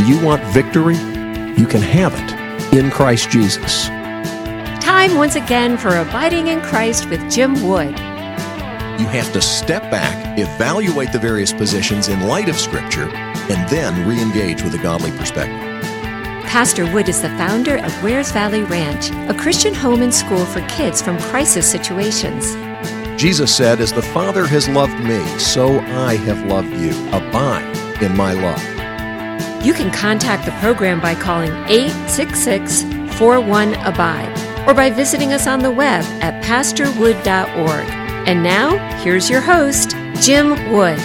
you want victory? You can have it in Christ Jesus. Time once again for Abiding in Christ with Jim Wood. You have to step back, evaluate the various positions in light of Scripture, and then re-engage with a godly perspective. Pastor Wood is the founder of Wares Valley Ranch, a Christian home and school for kids from crisis situations. Jesus said, "As the Father has loved me, so I have loved you. Abide in my love." You can contact the program by calling 866-41-ABIDE or by visiting us on the web at pastorwood.org. And now, here's your host, Jim Wood.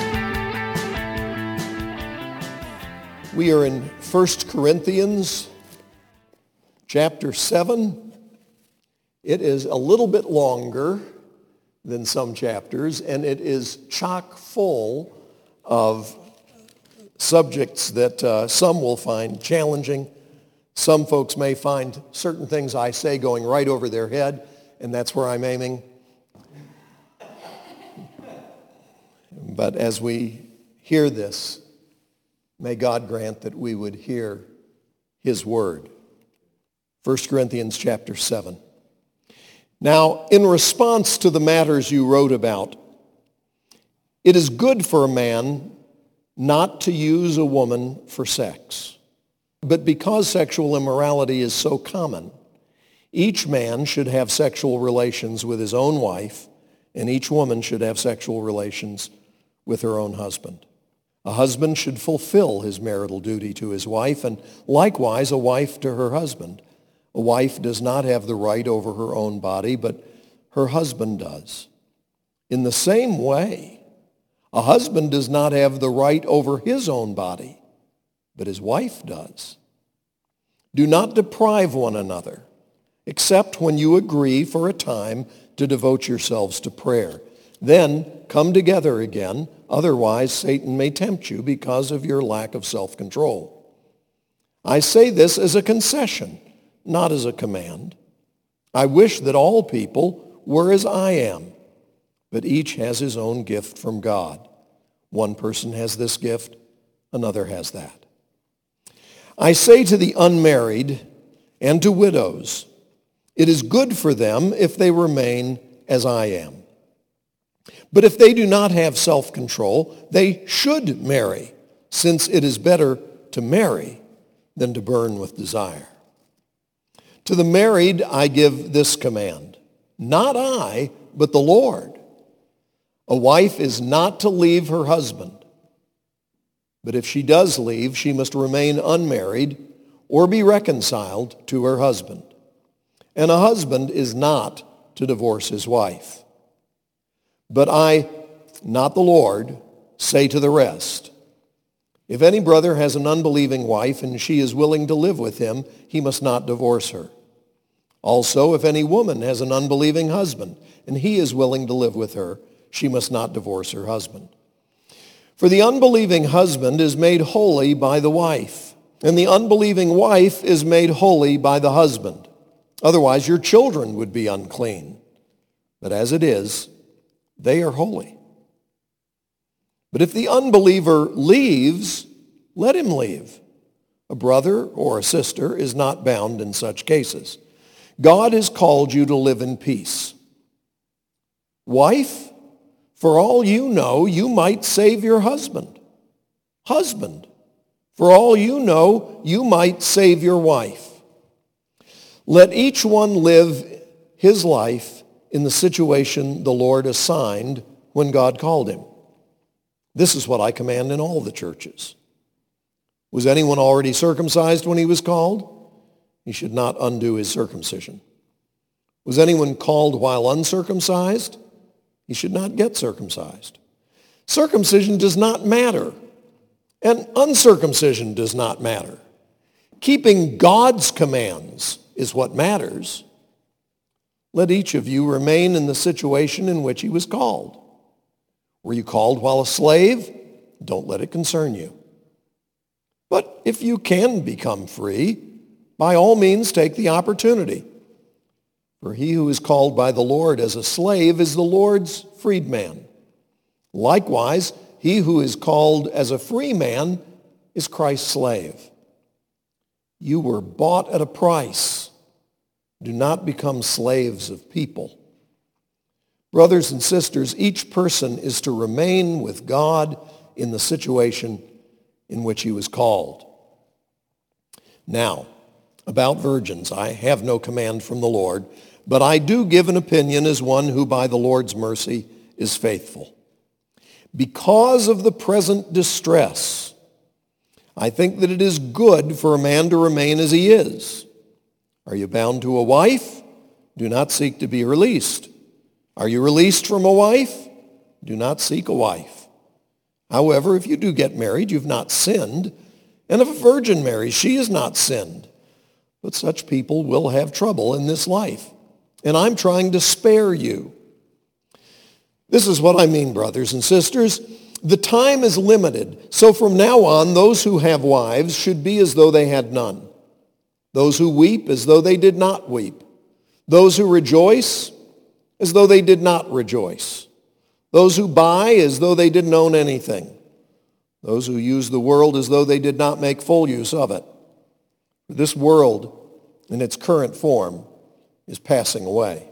We are in 1 Corinthians chapter 7. It is a little bit longer than some chapters, and it is chock full of subjects that some will find challenging. Some folks may find certain things I say going right over their head, and that's where I'm aiming. But as we hear this, may God grant that we would hear his word. 1 Corinthians chapter 7. Now, in response to the matters you wrote about, it is good for a man not to use a woman for sex. But because sexual immorality is so common, each man should have sexual relations with his own wife, and each woman should have sexual relations with her own husband. A husband should fulfill his marital duty to his wife, and likewise a wife to her husband. A wife does not have the right over her own body, but her husband does. In the same way, a husband does not have the right over his own body, but his wife does. Do not deprive one another, except when you agree for a time to devote yourselves to prayer. Then come together again, otherwise Satan may tempt you because of your lack of self-control. I say this as a concession, not as a command. I wish that all people were as I am, but each has his own gift from God. One person has this gift, another has that. I say to the unmarried and to widows, it is good for them if they remain as I am. But if they do not have self-control, they should marry, since it is better to marry than to burn with desire. To the married I give this command, not I, but the Lord. A wife is not to leave her husband, but if she does leave, she must remain unmarried or be reconciled to her husband. And a husband is not to divorce his wife. But I, not the Lord, say to the rest, if any brother has an unbelieving wife and she is willing to live with him, he must not divorce her. Also, if any woman has an unbelieving husband and he is willing to live with her, she must not divorce her husband. For the unbelieving husband is made holy by the wife, and the unbelieving wife is made holy by the husband. Otherwise, your children would be unclean. But as it is, they are holy. But if the unbeliever leaves, let him leave. A brother or a sister is not bound in such cases. God has called you to live in peace. Wife, for all you know, you might save your husband. Husband, for all you know, you might save your wife. Let each one live his life in the situation the Lord assigned when God called him. This is what I command in all the churches. Was anyone already circumcised when he was called? He should not undo his circumcision. Was anyone called while uncircumcised? He should not get circumcised. Circumcision does not matter, and uncircumcision does not matter. Keeping God's commands is what matters. Let each of you remain in the situation in which he was called. Were you called while a slave? Don't let it concern you. But if you can become free, by all means take the opportunity. For he who is called by the Lord as a slave is the Lord's freedman. Likewise, he who is called as a free man is Christ's slave. You were bought at a price. Do not become slaves of people. Brothers and sisters, each person is to remain with God in the situation in which he was called. Now, about virgins, I have no command from the Lord, but I do give an opinion as one who by the Lord's mercy is faithful. Because of the present distress, I think that it is good for a man to remain as he is. Are you bound to a wife? Do not seek to be released. Are you released from a wife? Do not seek a wife. However, if you do get married, you've not sinned. And if a virgin marries, she has not sinned. But such people will have trouble in this life. And I'm trying to spare you. This is what I mean, brothers and sisters. The time is limited. So from now on, those who have wives should be as though they had none. Those who weep as though they did not weep. Those who rejoice as though they did not rejoice. Those who buy as though they didn't own anything. Those who use the world as though they did not make full use of it. This world, in its current form, is passing away.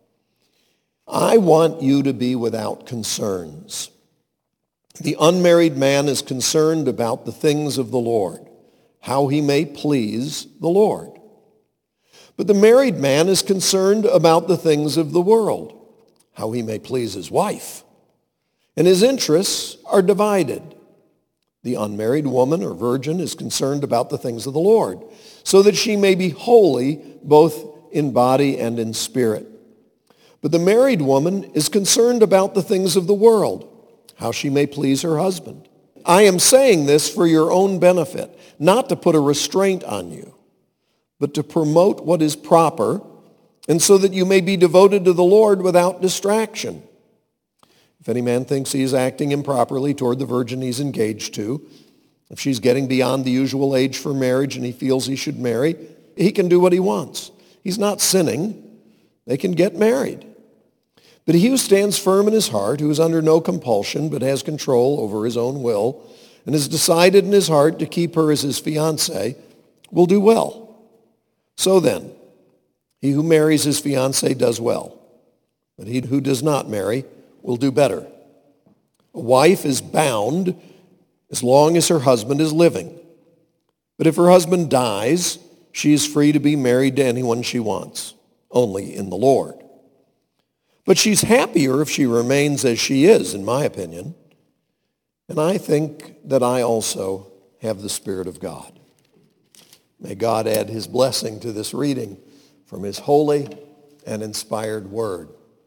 I want you to be without concerns. The unmarried man is concerned about the things of the Lord, how he may please the Lord. But the married man is concerned about the things of the world, how he may please his wife. And his interests are divided. The unmarried woman or virgin is concerned about the things of the Lord, so that she may be holy both in body and in spirit. But the married woman is concerned about the things of the world, how she may please her husband. I am saying this for your own benefit, not to put a restraint on you, but to promote what is proper, and so that you may be devoted to the Lord without distraction. If any man thinks he is acting improperly toward the virgin he's engaged to, if she's getting beyond the usual age for marriage and he feels he should marry, he can do what he wants. He's not sinning. They can get married. But he who stands firm in his heart, who is under no compulsion but has control over his own will, and has decided in his heart to keep her as his fiancée, will do well. So then, he who marries his fiancée does well, but he who does not marry will do better. A wife is bound as long as her husband is living. But if her husband dies, she is free to be married to anyone she wants, only in the Lord. But she's happier if she remains as she is, in my opinion. And I think that I also have the Spirit of God. May God add his blessing to this reading from his holy and inspired word.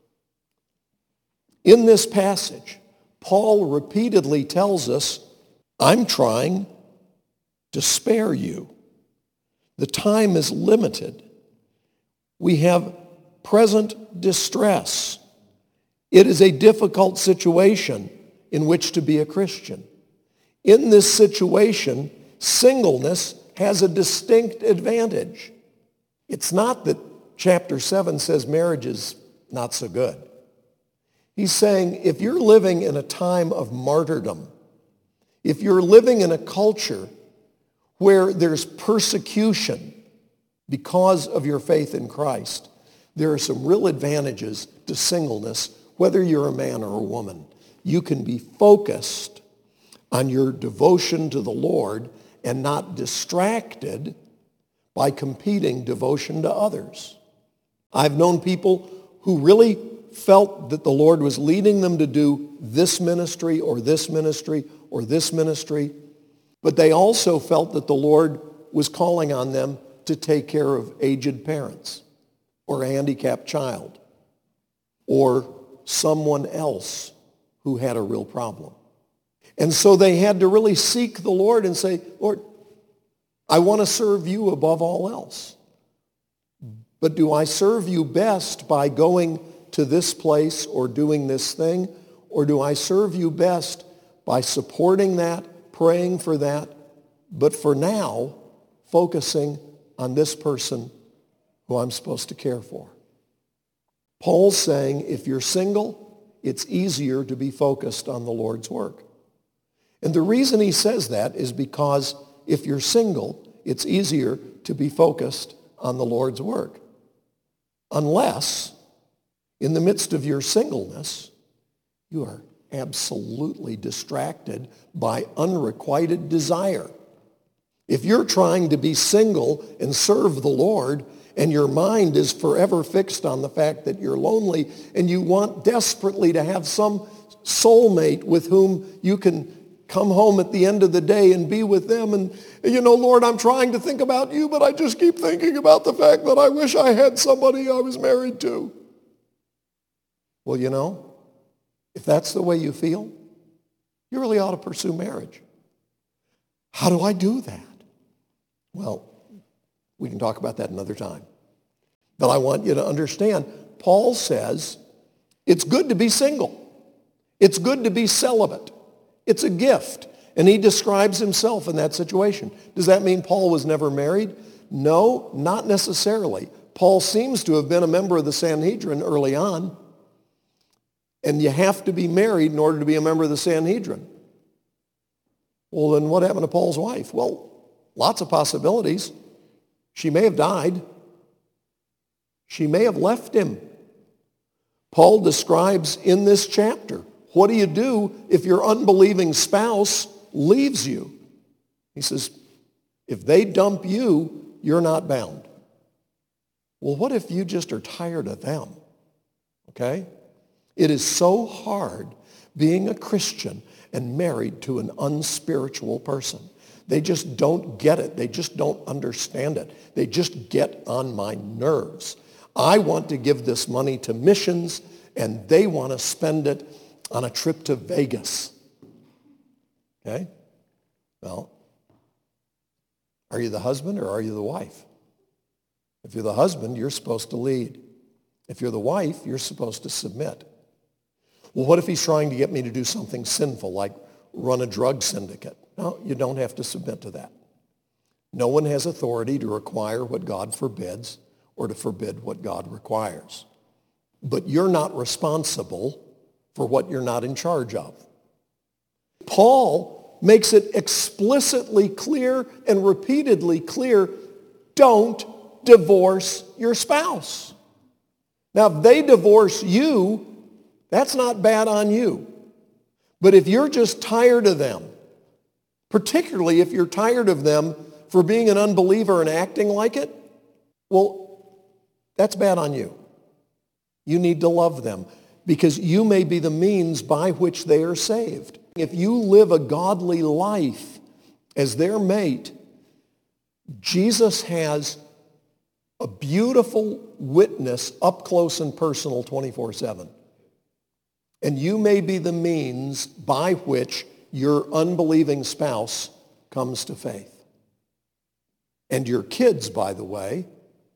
In this passage, Paul repeatedly tells us, I'm trying to spare you. The time is limited. We have present distress. It is a difficult situation in which to be a Christian. In this situation, singleness has a distinct advantage. It's not that chapter 7 says marriage is not so good. He's saying if you're living in a time of martyrdom, if you're living in a culture where there's persecution because of your faith in Christ, there are some real advantages to singleness, whether you're a man or a woman. You can be focused on your devotion to the Lord and not distracted by competing devotion to others. I've known people who really felt that the Lord was leading them to do this ministry or this ministry or this ministry, but they also felt that the Lord was calling on them to take care of aged parents or a handicapped child or someone else who had a real problem. And so they had to really seek the Lord and say, Lord, I want to serve you above all else. But do I serve you best by going to this place or doing this thing? Or do I serve you best by supporting that, praying for that, but for now, focusing on this person who I'm supposed to care for? Paul's saying if you're single, it's easier to be focused on the Lord's work. And the reason he says that is because if you're single, it's easier to be focused on the Lord's work. Unless, in the midst of your singleness, you are absolutely distracted by unrequited desire. If you're trying to be single and serve the Lord, and your mind is forever fixed on the fact that you're lonely, and you want desperately to have some soulmate with whom you can come home at the end of the day and be with them, and, Lord, I'm trying to think about you, but I just keep thinking about the fact that I wish I had somebody I was married to. Well, if that's the way you feel, you really ought to pursue marriage. How do I do that? Well, we can talk about that another time. But I want you to understand, Paul says it's good to be single. It's good to be celibate. It's a gift. And he describes himself in that situation. Does that mean Paul was never married? No, not necessarily. Paul seems to have been a member of the Sanhedrin early on. And you have to be married in order to be a member of the Sanhedrin. Well, then what happened to Paul's wife? Well, lots of possibilities. She may have died. She may have left him. Paul describes in this chapter, what do you do if your unbelieving spouse leaves you? He says, if they dump you, you're not bound. Well, what if you just are tired of them? Okay? It is so hard being a Christian and married to an unspiritual person. They just don't get it. They just don't understand it. They just get on my nerves. I want to give this money to missions, and they want to spend it on a trip to Vegas. Okay? Well, are you the husband or are you the wife? If you're the husband, you're supposed to lead. If you're the wife, you're supposed to submit. Well, what if he's trying to get me to do something sinful, like run a drug syndicate? No, you don't have to submit to that. No one has authority to require what God forbids or to forbid what God requires. But you're not responsible for what you're not in charge of. Paul makes it explicitly clear and repeatedly clear, don't divorce your spouse. Now, if they divorce you, that's not bad on you. But if you're just tired of them, particularly if you're tired of them for being an unbeliever and acting like it, well, that's bad on you. You need to love them because you may be the means by which they are saved. If you live a godly life as their mate, Jesus has a beautiful witness up close and personal 24/7. And you may be the means by which your unbelieving spouse comes to faith. And your kids, by the way,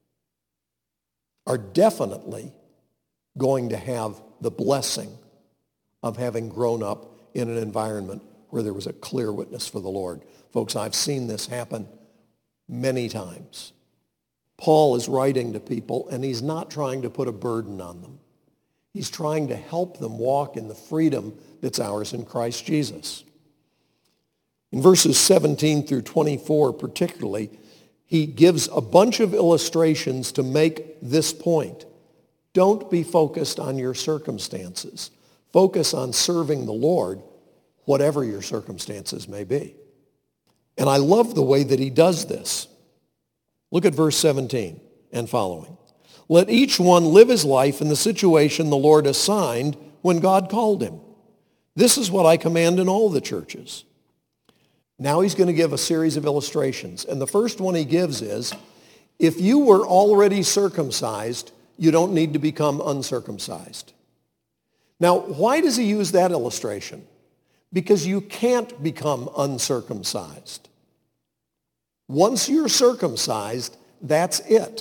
are definitely going to have the blessing of having grown up in an environment where there was a clear witness for the Lord. Folks, I've seen this happen many times. Paul is writing to people, and he's not trying to put a burden on them. He's trying to help them walk in the freedom that's ours in Christ Jesus. In verses 17 through 24 particularly, he gives a bunch of illustrations to make this point. Don't be focused on your circumstances. Focus on serving the Lord, whatever your circumstances may be. And I love the way that he does this. Look at verse 17 and following. Let each one live his life in the situation the Lord assigned when God called him. This is what I command in all the churches. Now he's going to give a series of illustrations. And the first one he gives is, if you were already circumcised, you don't need to become uncircumcised. Now, why does he use that illustration? Because you can't become uncircumcised. Once you're circumcised, that's it.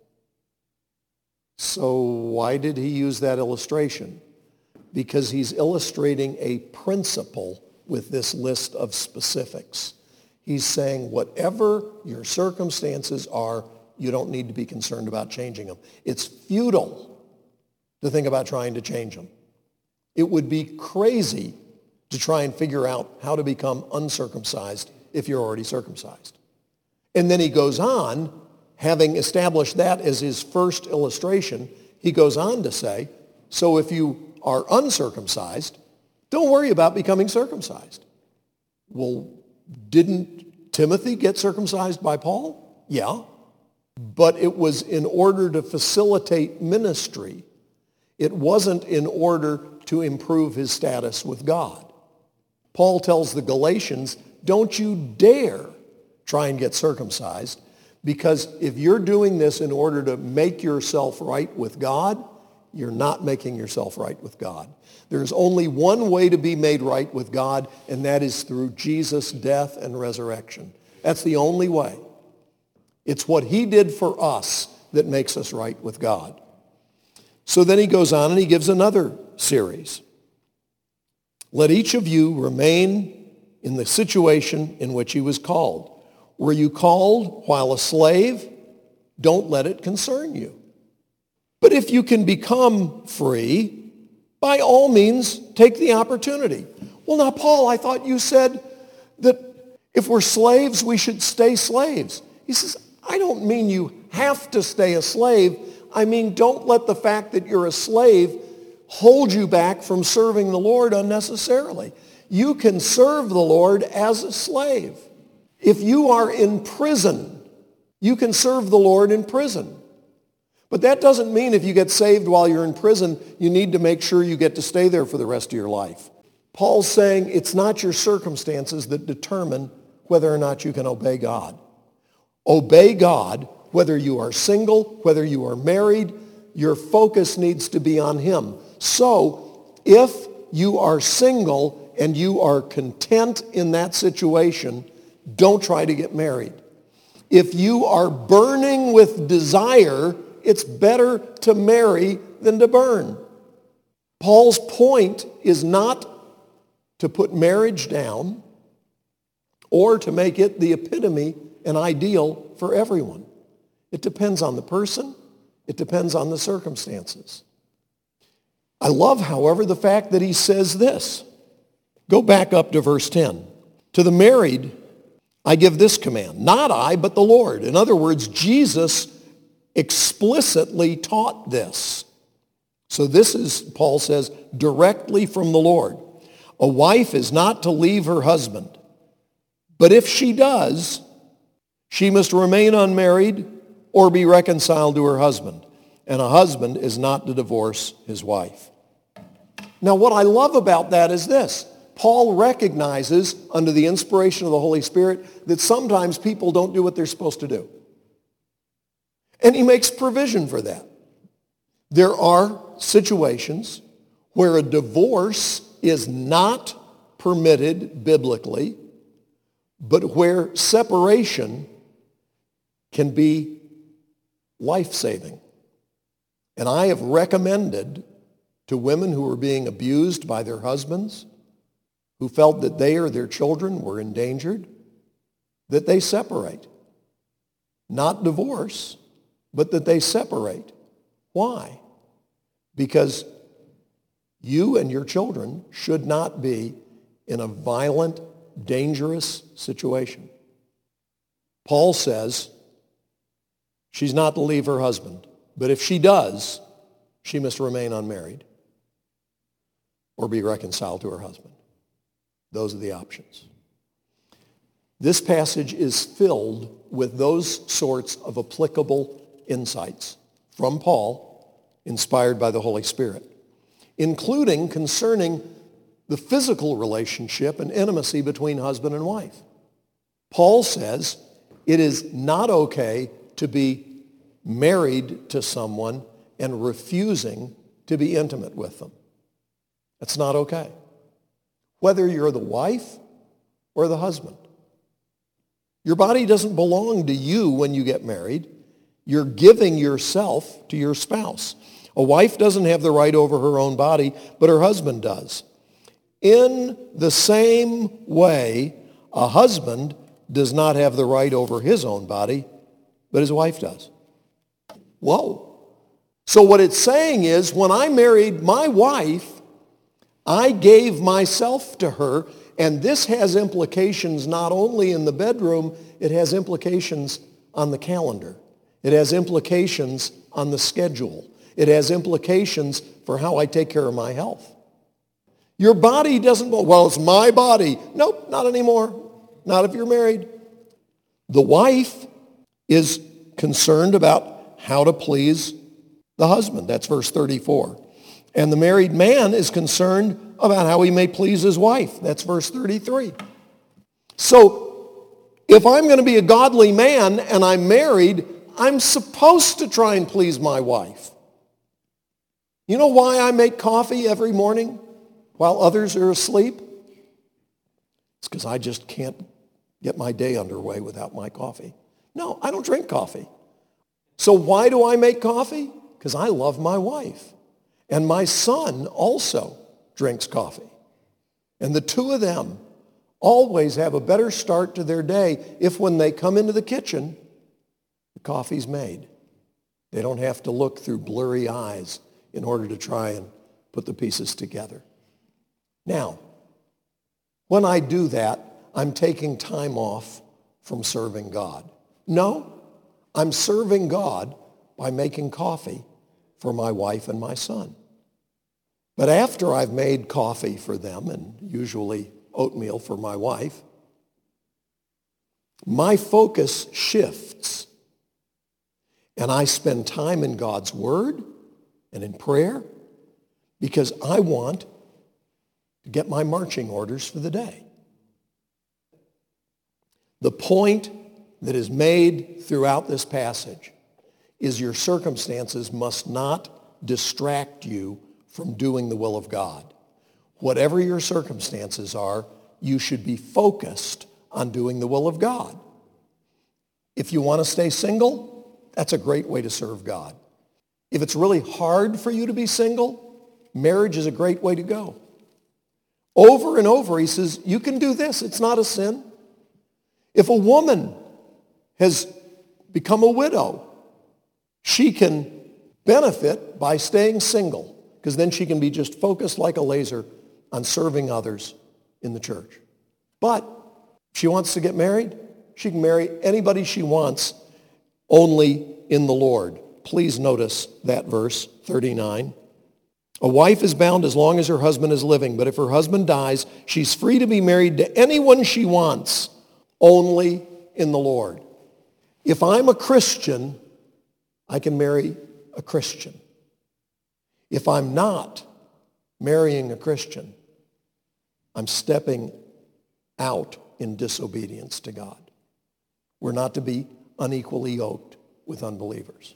So why did he use that illustration? Because he's illustrating a principle with this list of specifics. He's saying whatever your circumstances are, you don't need to be concerned about changing them. It's futile to think about trying to change them. It would be crazy to try and figure out how to become uncircumcised if you're already circumcised. And then he goes on, having established that as his first illustration, he goes on to say, so if you are uncircumcised, don't worry about becoming circumcised. Well, didn't Timothy get circumcised by Paul? Yeah. But it was in order to facilitate ministry. It wasn't in order to improve his status with God. Paul tells the Galatians, don't you dare try and get circumcised, because if you're doing this in order to make yourself right with God, you're not making yourself right with God. There's only one way to be made right with God, and that is through Jesus' death and resurrection. That's the only way. It's what he did for us that makes us right with God. So then he goes on and he gives another series. Let each of you remain in the situation in which he was called. Were you called while a slave? Don't let it concern you. But if you can become free, by all means, take the opportunity. Well, now, Paul, I thought you said that if we're slaves, we should stay slaves. He says, I don't mean you have to stay a slave. I mean, don't let the fact that you're a slave hold you back from serving the Lord unnecessarily. You can serve the Lord as a slave. If you are in prison, you can serve the Lord in prison. But that doesn't mean if you get saved while you're in prison, you need to make sure you get to stay there for the rest of your life. Paul's saying it's not your circumstances that determine whether or not you can obey God. Obey God, whether you are single, whether you are married, your focus needs to be on him. So if you are single and you are content in that situation, don't try to get married. If you are burning with desire, it's better to marry than to burn. Paul's point is not to put marriage down or to make it the epitome and ideal for everyone. It depends on the person. It depends on the circumstances. I love, however, the fact that he says this. Go back up to verse 10. To the married, I give this command, not I, but the Lord. In other words, Jesus explicitly taught this. So this is, Paul says, directly from the Lord. A wife is not to leave her husband, but if she does, she must remain unmarried or be reconciled to her husband. And a husband is not to divorce his wife. Now, what I love about that is this. Paul recognizes, under the inspiration of the Holy Spirit, that sometimes people don't do what they're supposed to do. And he makes provision for that. There are situations where a divorce is not permitted biblically, but where separation can be life-saving. And I have recommended to women who are being abused by their husbands, who felt that they or their children were endangered, that they separate. Not divorce, but that they separate. Why? Because you and your children should not be in a violent, dangerous situation. Paul says she's not to leave her husband, but if she does, she must remain unmarried or be reconciled to her husband. Those are the options. This passage is filled with those sorts of applicable insights from Paul, inspired by the Holy Spirit, including concerning the physical relationship and intimacy between husband and wife. Paul says it is not okay to be married to someone and refusing to be intimate with them. That's not okay. Whether you're the wife or the husband. Your body doesn't belong to you when you get married. You're giving yourself to your spouse. A wife doesn't have the right over her own body, but her husband does. In the same way, a husband does not have the right over his own body, but his wife does. Whoa. So what it's saying is, when I married my wife, I gave myself to her, And this has implications not only in the bedroom, it has implications on the calendar. It has implications on the schedule. It has implications for how I take care of my health. Your body doesn't, well, it's my body. Nope, not anymore. Not if you're married. The wife is concerned about how to please the husband. That's verse 34. And the married man is concerned about how he may please his wife. That's verse 33. So if I'm going to be a godly man and I'm married, I'm supposed to try and please my wife. You know why I make coffee every morning while others are asleep? It's because I just can't get my day underway without my coffee. No, I don't drink coffee. So why do I make coffee? Because I love my wife. And my son also drinks coffee. And the two of them always have a better start to their day if when they come into the kitchen, the coffee's made. They don't have to look through blurry eyes in order to try and put the pieces together. Now, when I do that, I'm taking time off from serving God. No, I'm serving God by making coffee for my wife and my son. But after I've made coffee for them, and usually oatmeal for my wife, my focus shifts. And I spend time in God's Word and in prayer because I want to get my marching orders for the day. The point that is made throughout this passage is your circumstances must not distract you from doing the will of God. Whatever your circumstances are, you should be focused on doing the will of God. If you want to stay single, that's a great way to serve God. If it's really hard for you to be single, marriage is a great way to go. Over and over, he says, you can do this. It's not a sin. If a woman has become a widow, she can benefit by staying single because then she can be just focused like a laser on serving others in the church. But if she wants to get married, she can marry anybody she wants, only in the Lord. Please notice that verse 39. A wife is bound as long as her husband is living, but if her husband dies, she's free to be married to anyone she wants, only in the Lord. If I'm a Christian, I can marry a Christian. If I'm not marrying a Christian, I'm stepping out in disobedience to God. We're not to be unequally yoked with unbelievers.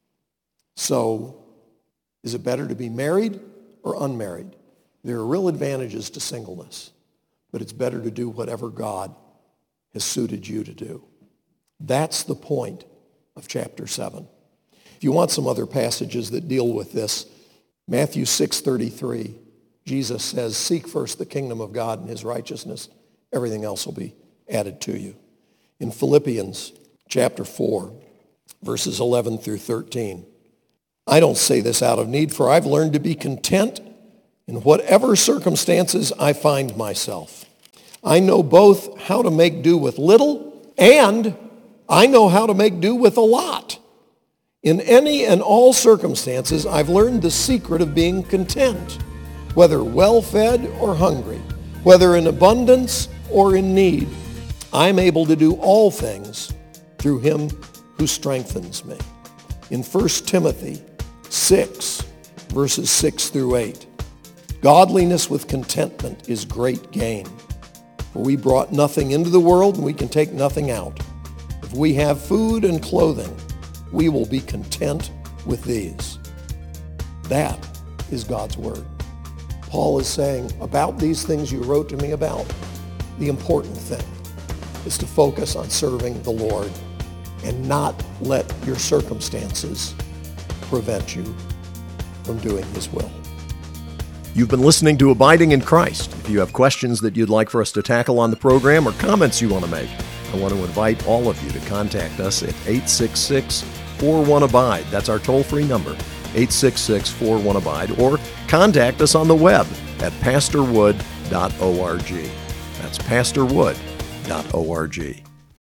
So, is it better to be married or unmarried? There are real advantages to singleness, but it's better to do whatever God has suited you to do. That's the point of chapter 7. If you want some other passages that deal with this, Matthew 6:33, Jesus says, seek first the kingdom of God and his righteousness. Everything else will be added to you. In Philippians chapter 4, verses 11 through 13, I don't say this out of need, for I've learned to be content in whatever circumstances I find myself. I know both how to make do with little and I know how to make do with a lot. In any and all circumstances, I've learned the secret of being content, whether well-fed or hungry, whether in abundance or in need. I'm able to do all things through him who strengthens me. In 1 Timothy 6, verses 6 through 8, godliness with contentment is great gain. For we brought nothing into the world, and we can take nothing out. If we have food and clothing, we will be content with these. That is God's word. Paul is saying, about these things you wrote to me about, the important thing is to focus on serving the Lord and not let your circumstances prevent you from doing his will. You've been listening to Abiding in Christ. If you have questions that you'd like for us to tackle on the program or comments you want to make, I want to invite all of you to contact us at 866-41-ABIDE. That's our toll-free number, 866-41-ABIDE, or contact us on the web at pastorwood.org. That's pastorwood.org.